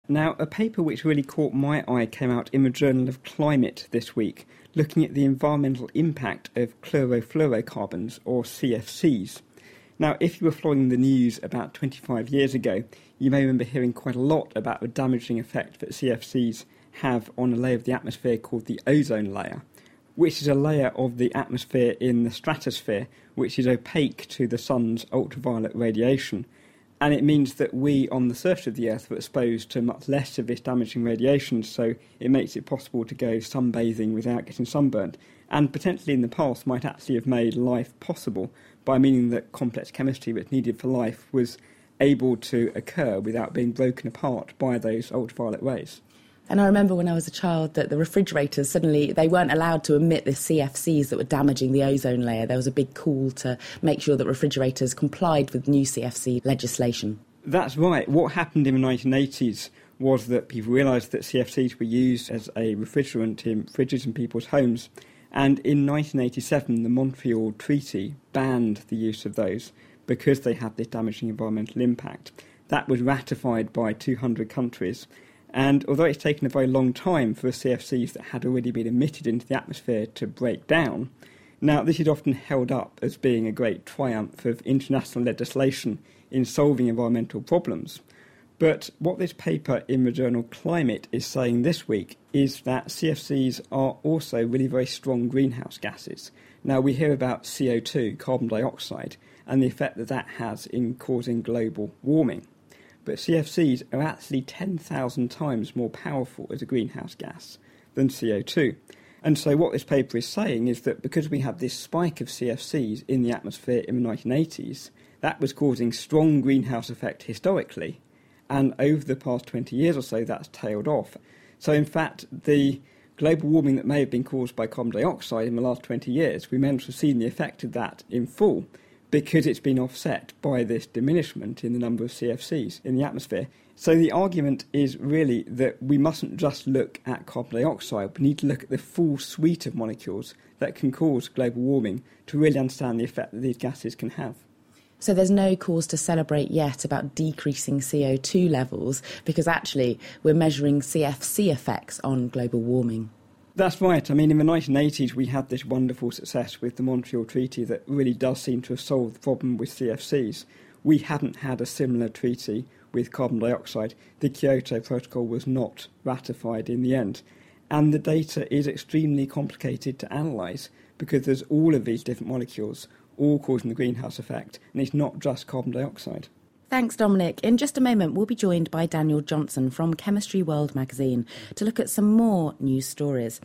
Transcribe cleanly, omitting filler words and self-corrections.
Now, a paper which really caught my eye came out in the Journal of Climate this week, looking at the environmental impact of chlorofluorocarbons, or CFCs. Now, if you were following the news about 25 years ago, you may remember hearing quite a lot about the damaging effect that CFCs have on a layer of the atmosphere called the ozone layer, which is a layer of the atmosphere in the stratosphere which is opaque to the sun's ultraviolet radiation. And it means that we on the surface of the Earth are exposed to much less of this damaging radiation, so it makes it possible to go sunbathing without getting sunburned, and potentially in the past might actually have made life possible by meaning that complex chemistry that's needed for life was able to occur without being broken apart by those ultraviolet rays. And I remember when I was a child that the refrigerators, suddenly they weren't allowed to emit the CFCs that were damaging the ozone layer. There was a big call to make sure that refrigerators complied with new CFC legislation. That's right. What happened in the 1980s was that people realised that CFCs were used as a refrigerant in fridges in people's homes. And in 1987, the Montreal Treaty banned the use of those because they had this damaging environmental impact. That was ratified by 200 countries. And although it's taken a very long time for the CFCs that had already been emitted into the atmosphere to break down, now this is often held up as being a great triumph of international legislation in solving environmental problems. But what this paper in the journal Climate is saying this week is that CFCs are also really very strong greenhouse gases. Now we hear about CO2, carbon dioxide, and the effect that that has in causing global warming. But CFCs are actually 10,000 times more powerful as a greenhouse gas than CO2. And so what this paper is saying is that because we had this spike of CFCs in the atmosphere in the 1980s, that was causing strong greenhouse effect historically, and over the past 20 years or so that's tailed off. So in fact, the global warming that may have been caused by carbon dioxide in the last 20 years, we may not have seen the effect of that in full, because it's been offset by this diminishment in the number of CFCs in the atmosphere. So the argument is really that we mustn't just look at carbon dioxide, we need to look at the full suite of molecules that can cause global warming to really understand the effect that these gases can have. So there's no cause to celebrate yet about decreasing CO2 levels, because actually we're measuring CFC effects on global warming. That's right. I mean, in the 1980s, we had this wonderful success with the Montreal Treaty that really does seem to have solved the problem with CFCs. We hadn't had a similar treaty with carbon dioxide. The Kyoto Protocol was not ratified in the end. And the data is extremely complicated to analyse because there's all of these different molecules all causing the greenhouse effect, and it's not just carbon dioxide. Thanks, Dominic. In just a moment, we'll be joined by Daniel Johnson from Chemistry World magazine to look at some more news stories.